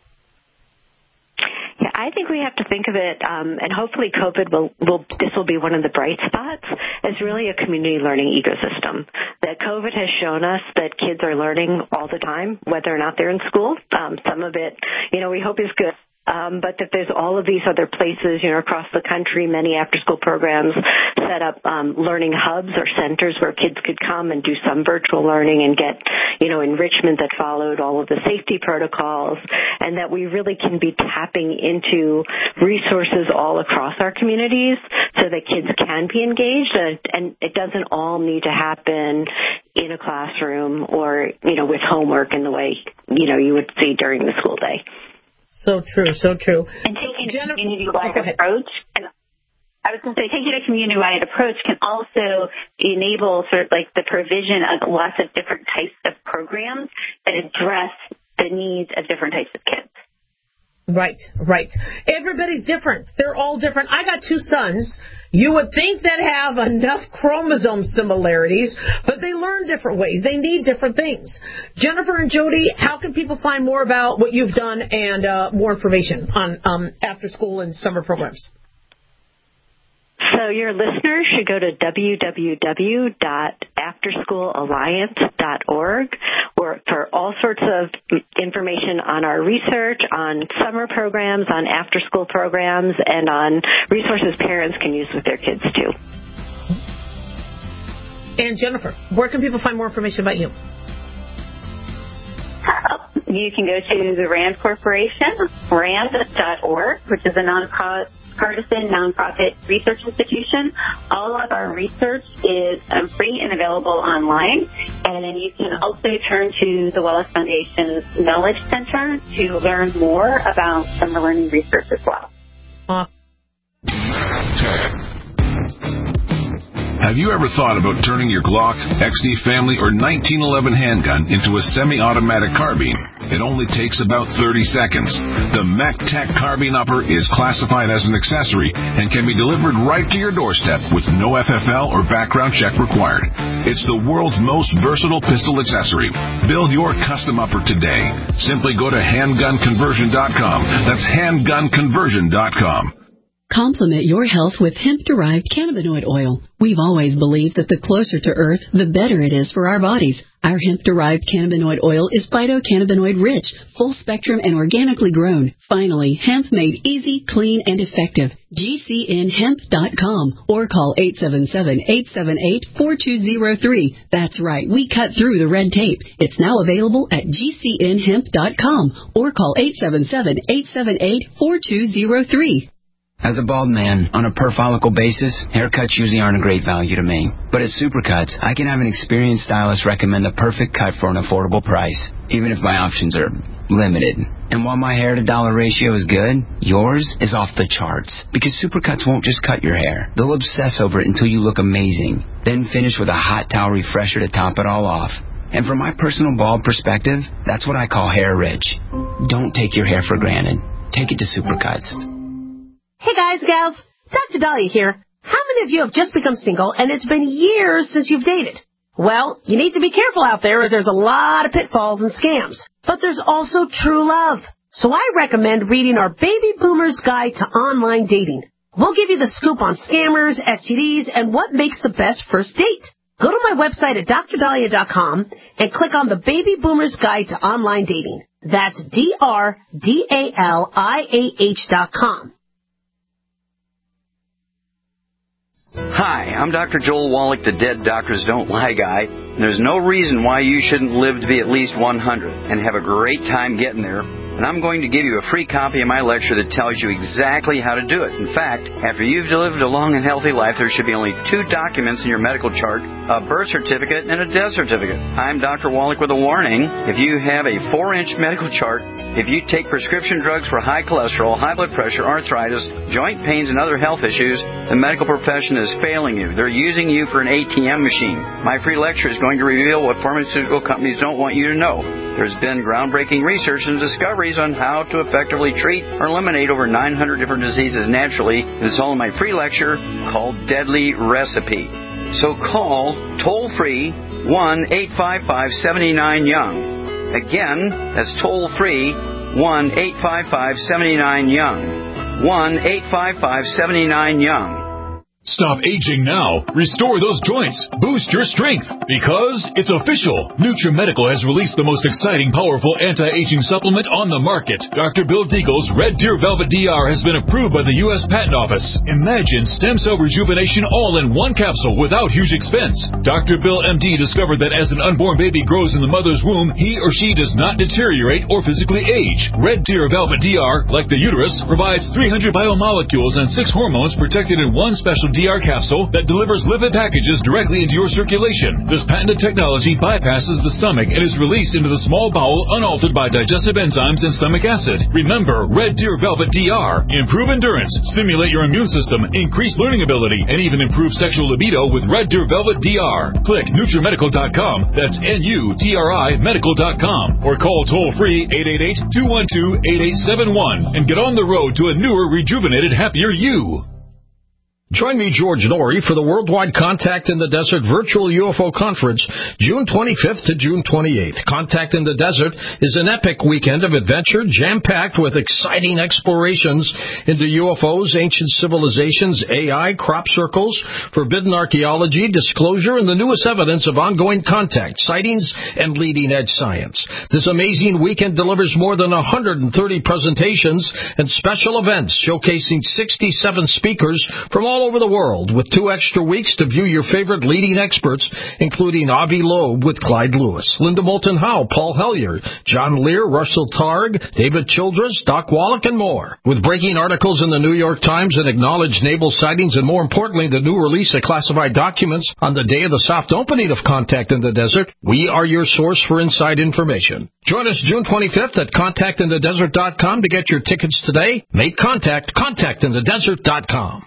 Yeah, I think we have to think of it, um, and hopefully COVID will, will, this will be one of the bright spots, as really a community learning ecosystem. That COVID has shown us that kids are learning all the time, whether or not they're in school. Um, some of it, you know, we hope is good. Um, but that there's all of these other places, you know, across the country, many after-school programs set up um, learning hubs or centers where kids could come and do some virtual learning and get, you know, enrichment that followed all of the safety protocols, and that we really can be tapping into resources all across our communities so that kids can be engaged, and, and it doesn't all need to happen in a classroom or, you know, with homework in the way, you know, you would see during the school day. So true, so true. And taking a community-wide approach, and I was going to say, taking a community-wide approach can also enable sort of like the provision of lots of different types of programs that address the needs of different types of kids. Right, right. Everybody's different. They're all different. I got two sons. You would think that have enough chromosome similarities, but they learn different ways. They need different things. Jennifer and Jody, how can people find more about what you've done and uh, more information on um, after school and summer programs? So your listeners should go to w w w dot after school alliance dot org or for all sorts of information on our research, on summer programs, on after-school programs, and on resources parents can use with their kids, too. And Jennifer, where can people find more information about you? You can go to the RAND Corporation, rand dot org, which is a nonprofit partisan nonprofit research institution. All of our research is um, free and available online. And then you can also turn to the Wallace Foundation's Knowledge Center to learn more about summer learning research as well. Awesome. Have you ever thought about turning your Glock, X D Family, or nineteen eleven handgun into a semi-automatic carbine? It only takes about thirty seconds. The MacTac Carbine Upper is classified as an accessory and can be delivered right to your doorstep with no F F L or background check required. It's the world's most versatile pistol accessory. Build your custom upper today. Simply go to handgun conversion dot com. That's handgun conversion dot com. Complement your health with hemp-derived cannabinoid oil. We've always believed that the closer to Earth, the better it is for our bodies. Our hemp-derived cannabinoid oil is phytocannabinoid-rich, full-spectrum, and organically grown. Finally, hemp made easy, clean, and effective. G C N hemp dot com or call eight seven seven, eight seven eight, four two zero three. That's right, we cut through the red tape. It's now available at G C N hemp dot com or call eight seven seven, eight seven eight, four two zero three. As a bald man, on a per-follicle basis, haircuts usually aren't a great value to me. But at Supercuts, I can have an experienced stylist recommend the perfect cut for an affordable price, even if my options are limited. And while my hair-to-dollar ratio is good, yours is off the charts. Because Supercuts won't just cut your hair. They'll obsess over it until you look amazing. Then finish with a hot towel refresher to top it all off. And from my personal bald perspective, that's what I call hair rich. Don't take your hair for granted. Take it to Supercuts. Hey guys, gals, Doctor Dahlia here. How many of you have just become single and it's been years since you've dated? Well, you need to be careful out there as there's a lot of pitfalls and scams. But there's also true love. So I recommend reading our Baby Boomer's Guide to Online Dating. We'll give you the scoop on scammers, S T Ds, and what makes the best first date. Go to my website at dr dahlia dot com and click on the Baby Boomer's Guide to Online Dating. That's D R D A L I A H dot com. Hi, I'm Doctor Joel Wallach, the Dead Doctors Don't Lie guy, and there's no reason why you shouldn't live to be at least one hundred and have a great time getting there. And I'm going to give you a free copy of my lecture that tells you exactly how to do it. In fact, after you've lived a long and healthy life, there should be only two documents in your medical chart, a birth certificate and a death certificate. I'm Doctor Wallach with a warning. If you have a four-inch medical chart, if you take prescription drugs for high cholesterol, high blood pressure, arthritis, joint pains, and other health issues, the medical profession is failing you. They're using you for an A T M machine. My free lecture is going to reveal what pharmaceutical companies don't want you to know. There's been groundbreaking research and discoveries on how to effectively treat or eliminate over nine hundred different diseases naturally. It's all in my free lecture called Deadly Recipe. So call toll-free one eight five five, seven nine, young. Again, that's toll-free one eight five five, seven nine, young. one eight five five, seven nine, young. Stop aging now. Restore those joints. Boost your strength. Because it's official. NutriMedical has released the most exciting, powerful anti-aging supplement on the market. Doctor Bill Deagle's Red Deer Velvet D R has been approved by the U S Patent Office. Imagine stem cell rejuvenation all in one capsule without huge expense. Doctor Bill M D discovered that as an unborn baby grows in the mother's womb, he or she does not deteriorate or physically age. Red Deer Velvet D R, like the uterus, provides three hundred biomolecules and six hormones protected in one special D R capsule that delivers lipid packages directly into your circulation. This patented technology bypasses the stomach and is released into the small bowel unaltered by digestive enzymes and stomach acid. Remember, Red Deer Velvet D R. Improve endurance, stimulate your immune system, increase learning ability, and even improve sexual libido with Red Deer Velvet D R. Click NutriMedical dot com. That's N U T R I medical dot com. Or call toll-free eight eight eight, two one two, eight eight seven one and get on the road to a newer, rejuvenated, happier you. Join me, George Norrie, for the Worldwide Contact in the Desert Virtual U F O Conference, June twenty-fifth to June twenty-eighth. Contact in the Desert is an epic weekend of adventure, jam-packed with exciting explorations into U F Os, ancient civilizations, A I, crop circles, forbidden archaeology, disclosure, and the newest evidence of ongoing contact, sightings, and leading-edge science. This amazing weekend delivers more than one hundred thirty presentations and special events showcasing sixty-seven speakers from all all over the world, with two extra weeks to view your favorite leading experts, including Avi Loeb with Clyde Lewis, Linda Moulton Howe, Paul Hellyer, John Lear, Russell Targ, David Childress, Doc Wallach, and more. With breaking articles in the New York Times and acknowledged naval sightings, and more importantly, the new release of classified documents on the day of the soft opening of Contact in the Desert, we are your source for inside information. Join us June twenty-fifth at contact in the desert dot com to get your tickets today. Make contact, contact in the desert dot com.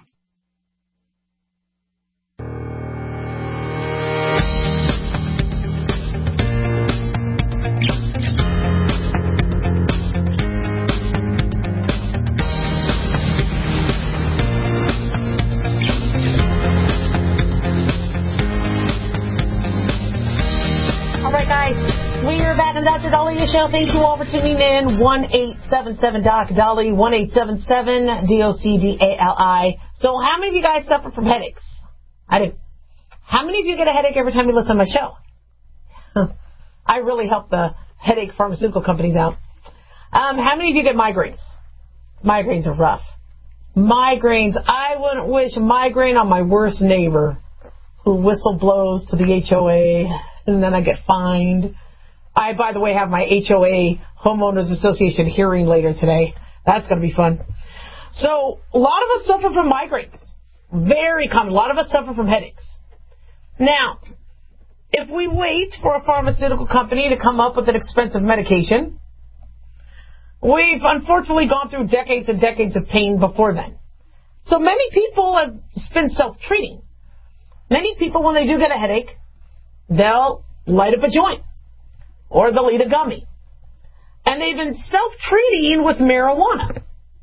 We are back on Doctor Dahlia Show. Thank you all for tuning in. one eight seven seven D O C Dolly, one eight seven seven D O C D A L I. So how many of you guys suffer from headaches? I do. How many of you get a headache every time you listen to my show? I really help the headache pharmaceutical companies out. Um, how many of you get migraines? Migraines are rough. Migraines. I wouldn't wish a migraine on my worst neighbor who whistle blows to the H O A and then I get fined. I, by the way, have my H O A Homeowners Association hearing later today. That's going to be fun. So a lot of us suffer from migraines. Very common. A lot of us suffer from headaches. Now, if we wait for a pharmaceutical company to come up with an expensive medication, we've unfortunately gone through decades and decades of pain before then. So many people have been self-treating. Many people, when they do get a headache, they'll light up a joint or they'll eat a gummy. And they've been self-treating with marijuana.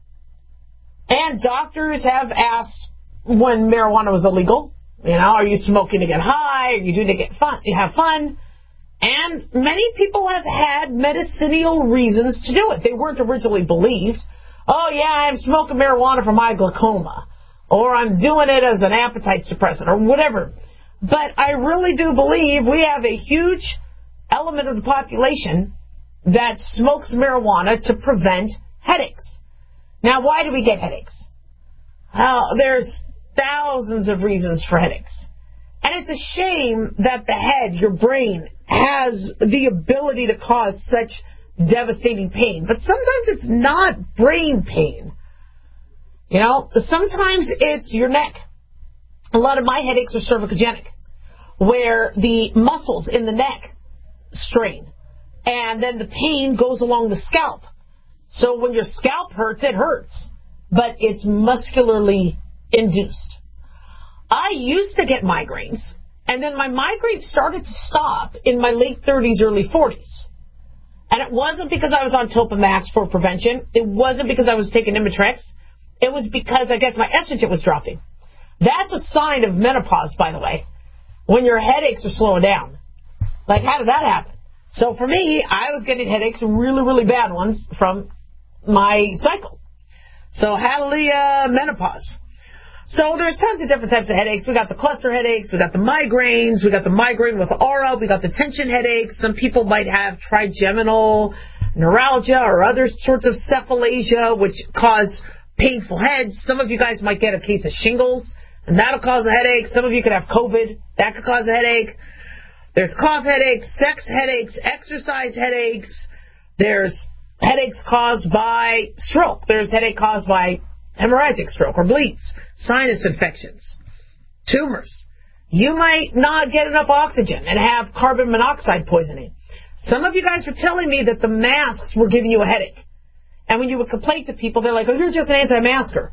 And doctors have asked when marijuana was illegal, you know, are you smoking to get high? Are you doing to get fun? You have fun? And many people have had medicinal reasons to do it. They weren't originally believed. Oh, yeah, I'm smoking marijuana for my glaucoma. Or I'm doing it as an appetite suppressant or whatever. But I really do believe we have a huge element of the population that smokes marijuana to prevent headaches. Now, why do we get headaches? Well, there's thousands of reasons for headaches. And it's a shame that the head, your brain, has the ability to cause such devastating pain. But sometimes it's not brain pain. You know, sometimes it's your neck. A lot of my headaches are cervicogenic, where the muscles in the neck strain. And then the pain goes along the scalp. So when your scalp hurts, it hurts. But it's muscularly induced. I used to get migraines, and then my migraines started to stop in my late thirties, early forties. And it wasn't because I was on Topamax for prevention. It wasn't because I was taking Imitrex. It was because, I guess, my estrogen was dropping. That's a sign of menopause, by the way, when your headaches are slowing down. Like, how did that happen? So for me, I was getting headaches, really, really bad ones, from my cycle. So hallelujah, menopause. So there's tons of different types of headaches. We got the cluster headaches, we got the migraines, we got the migraine with aura, we got the tension headaches. Some people might have trigeminal neuralgia or other sorts of cephalagia, which cause painful heads. Some of you guys might get a case of shingles, and that'll cause a headache. Some of you could have COVID. That could cause a headache. There's cough headaches, sex headaches, exercise headaches. There's headaches caused by stroke. There's headache caused by hemorrhagic stroke or bleeds, sinus infections, tumors. You might not get enough oxygen and have carbon monoxide poisoning. Some of you guys were telling me that the masks were giving you a headache. And when you would complain to people, they're like, oh, you're just an anti-masker.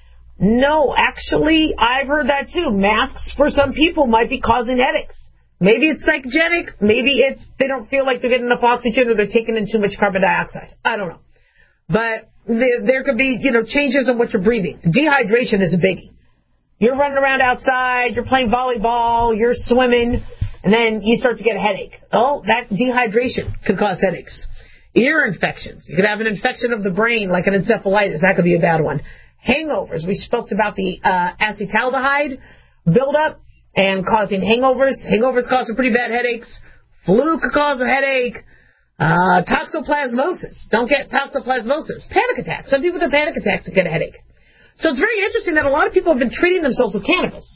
No, actually, I've heard that too. Masks for some people might be causing headaches. Maybe it's psychogenic. Maybe it's they don't feel like they're getting enough oxygen or they're taking in too much carbon dioxide. I don't know. But there, there could be, you know, changes in what you're breathing. Dehydration is a biggie. You're running around outside, you're playing volleyball, you're swimming, and then you start to get a headache. Oh, that dehydration could cause headaches. Ear infections. You could have an infection of the brain, like an encephalitis. That could be a bad one. Hangovers. We spoke about the uh, acetaldehyde buildup and causing hangovers. Hangovers cause some pretty bad headaches. Flu could cause a headache. Uh, toxoplasmosis. Don't get toxoplasmosis. Panic attacks. Some people with panic attacks get a headache. So it's very interesting that a lot of people have been treating themselves with cannabis.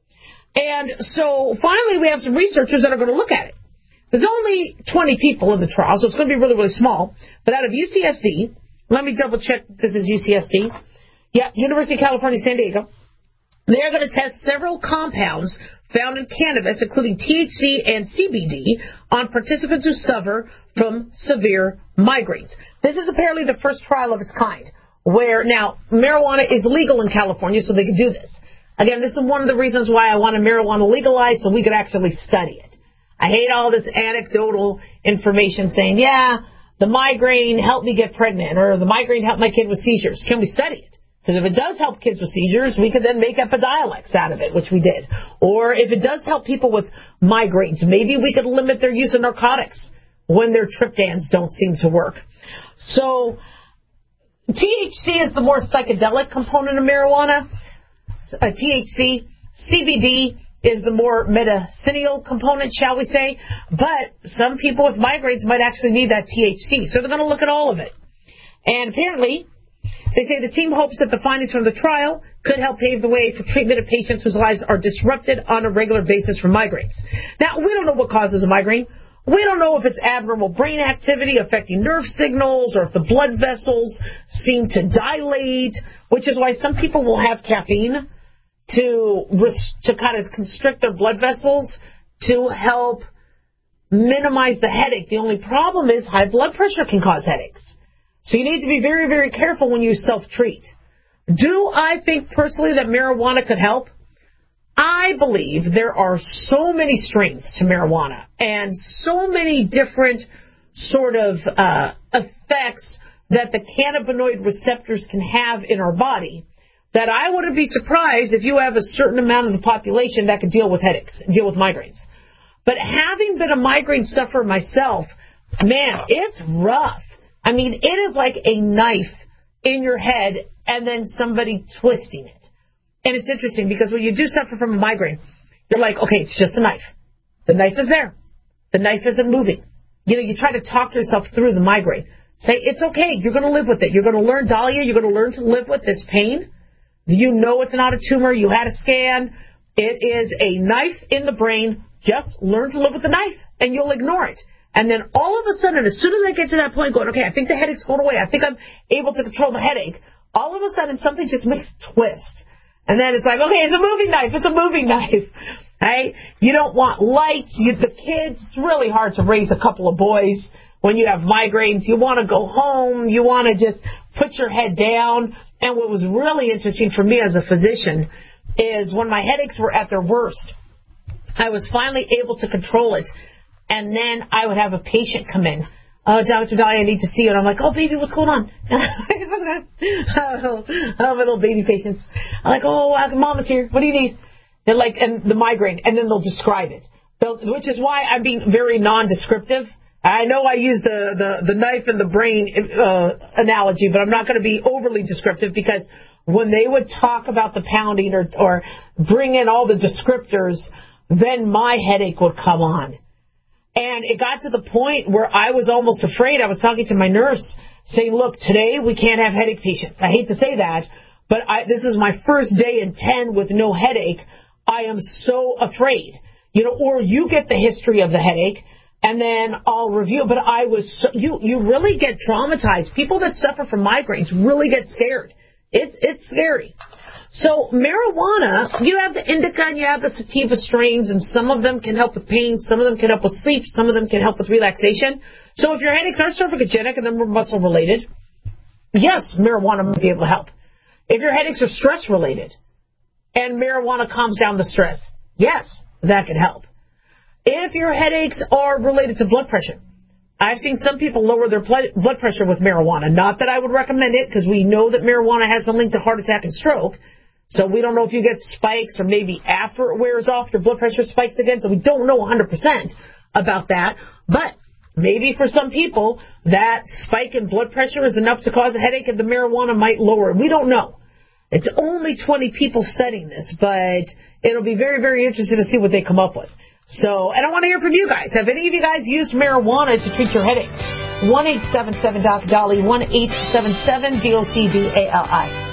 And so finally we have some researchers that are going to look at it. There's only twenty people in the trial, so it's going to be really, really small. But out of U C S D, let me double check this is U C S D. Yeah, University of California, San Diego. They're going to test several compounds found in cannabis, including T H C and C B D, on participants who suffer from severe migraines. This is apparently the first trial of its kind, where now marijuana is legal in California, so they can do this. Again, this is one of the reasons why I wanted marijuana legalized, so we could actually study it. I hate all this anecdotal information saying, yeah, the migraine helped me get pregnant, or the migraine helped my kid with seizures. Can we study it? Because if it does help kids with seizures, we could then make Epidiolex out of it, which we did. Or if it does help people with migraines, maybe we could limit their use of narcotics when their triptans don't seem to work. So T H C is the more psychedelic component of marijuana. Uh, T H C, C B D is the more medicinal component, shall we say. But some people with migraines might actually need that T H C. So they're going to look at all of it. And apparently, they say the team hopes that the findings from the trial could help pave the way for treatment of patients whose lives are disrupted on a regular basis from migraines. Now, we don't know what causes a migraine. We don't know if it's abnormal brain activity affecting nerve signals or if the blood vessels seem to dilate, which is why some people will have caffeine to to kind of constrict their blood vessels to help minimize the headache. The only problem is high blood pressure can cause headaches. So you need to be very, very careful when you self-treat. Do I think personally that marijuana could help? I believe there are so many strains to marijuana and so many different sort of uh, effects that the cannabinoid receptors can have in our body that I wouldn't be surprised if you have a certain amount of the population that could deal with headaches, deal with migraines. But having been a migraine sufferer myself, man, it's rough. I mean, it is like a knife in your head and then somebody twisting it. And it's interesting because when you do suffer from a migraine, you're like, okay, it's just a knife. The knife is there. The knife isn't moving. You know, you try to talk yourself through the migraine. Say, it's okay. You're going to live with it. You're going to learn, Dahlia, you're going to learn to live with this pain. You know it's not a tumor. You had a scan. It is a knife in the brain. Just learn to live with the knife, and you'll ignore it. And then all of a sudden, as soon as I get to that point going, okay, I think the headache's going away. I think I'm able to control the headache. All of a sudden, something just makes a twist. And then it's like, okay, it's a moving knife. It's a moving knife. Right? You don't want lights. You, the kids, it's really hard to raise a couple of boys when you have migraines. You want to go home. You want to just put your head down. And what was really interesting for me as a physician is when my headaches were at their worst, I was finally able to control it. And then I would have a patient come in. Oh, Doctor Dahlia, I need to see you. And I'm like, oh, baby, what's going on? oh, little baby patients. I'm like, oh, Mama's here. What do you need? They're like, and the migraine. And then they'll describe it. They'll, which is why I'm being very non-descriptive. I know I use the, the, the knife and the brain uh, analogy, but I'm not going to be overly descriptive because when they would talk about the pounding or, or bring in all the descriptors, then my headache would come on. And it got to the point where I was almost afraid. I was talking to my nurse saying, look, today we can't have headache patients. I hate to say that, but I, this is my first day in ten with no headache. I am so afraid. You know, or you get the history of the headache, and then I'll review. But I was so, you you really get traumatized. People that suffer from migraines really get scared. It's it's scary. So marijuana, you have the indica and you have the sativa strains, and some of them can help with pain, some of them can help with sleep, some of them can help with relaxation. So if your headaches are cervicogenic and they're muscle related, yes, marijuana may be able to help. If your headaches are stress related and marijuana calms down the stress, yes, that can help. If your headaches are related to blood pressure, I've seen some people lower their blood pressure with marijuana. Not that I would recommend it, because we know that marijuana has been linked to heart attack and stroke. So we don't know if you get spikes or maybe after it wears off, your blood pressure spikes again. So we don't know one hundred percent about that. But maybe for some people, that spike in blood pressure is enough to cause a headache and the marijuana might lower it. We don't know. It's only twenty people studying this, but it'll be very, very interesting to see what they come up with. So, and I want to hear from you guys. Have any of you guys used marijuana to treat your headaches? one eight seven seven Doctor Dolly, one eight seven seven D O C D A L I.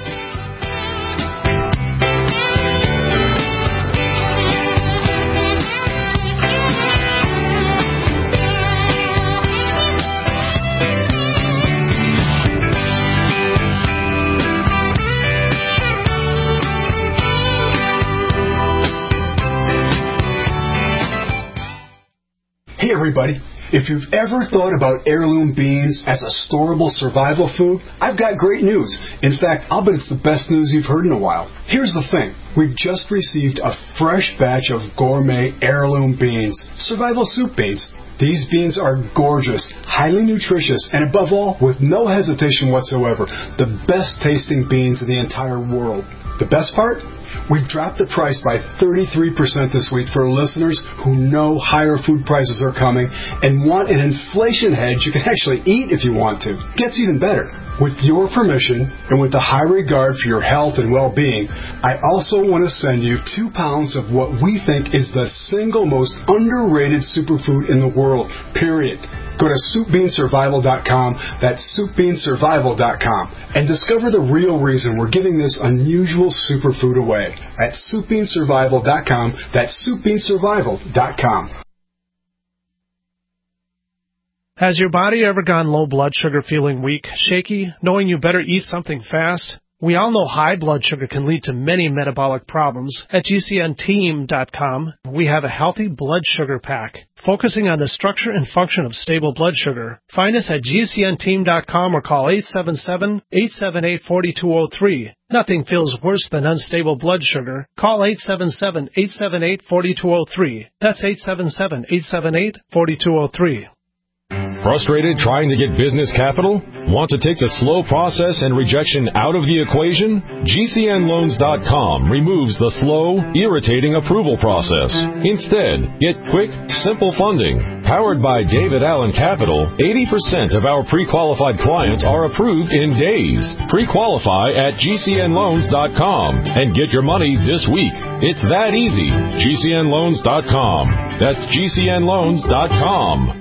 Hey everybody, if you've ever thought about heirloom beans as a storable survival food, I've got great news. In fact, I'll bet it's the best news you've heard in a while. Here's the thing. We've just received a fresh batch of gourmet heirloom beans, survival soup beans. These beans are gorgeous, highly nutritious, and above all, with no hesitation whatsoever, the best tasting beans in the entire world. The best part? We've dropped the price by thirty-three percent this week for listeners who know higher food prices are coming and want an inflation hedge you can actually eat if you want to. Gets even better. With your permission and with a high regard for your health and well-being, I also want to send you two pounds of what we think is the single most underrated superfood in the world, period. Go to soup bean survival dot com, that's soup bean survival dot com, and discover the real reason we're giving this unusual superfood away at soup bean survival dot com, that's soup bean survival dot com. Has your body ever gone low blood sugar, feeling weak, shaky, knowing you better eat something fast? We all know high blood sugar can lead to many metabolic problems. At G C N team dot com, we have a healthy blood sugar pack, focusing on the structure and function of stable blood sugar. Find us at G C N team dot com or call eight seven seven, eight seven eight, four two zero three. Nothing feels worse than unstable blood sugar. Call eight seven seven, eight seven eight, four two zero three. That's eight seven seven, eight seven eight, four two zero three. Frustrated trying to get business capital? Want to take the slow process and rejection out of the equation? G C N loans dot com removes the slow, irritating approval process. Instead, get quick, simple funding. Powered by David Allen Capital, eighty percent of our pre-qualified clients are approved in days. Pre-qualify at G C N loans dot com and get your money this week. It's that easy. G C N loans dot com. That's G C N loans dot com.